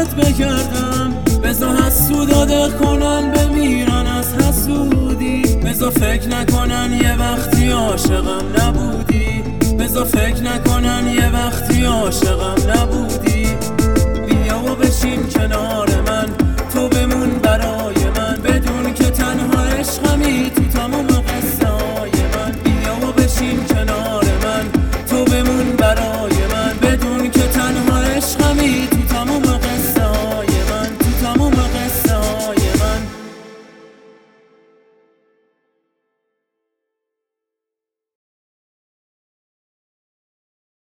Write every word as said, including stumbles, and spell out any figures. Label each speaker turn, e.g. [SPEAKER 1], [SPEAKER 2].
[SPEAKER 1] برات بگردم، بذار حسود عادت کنن بمیرن از حسودی، بذار فکر نکنن یه وقتی عاشقم نبودی، بذار فکر نکنن یه وقتی عاشقم نبودی. بیا و بشین کنار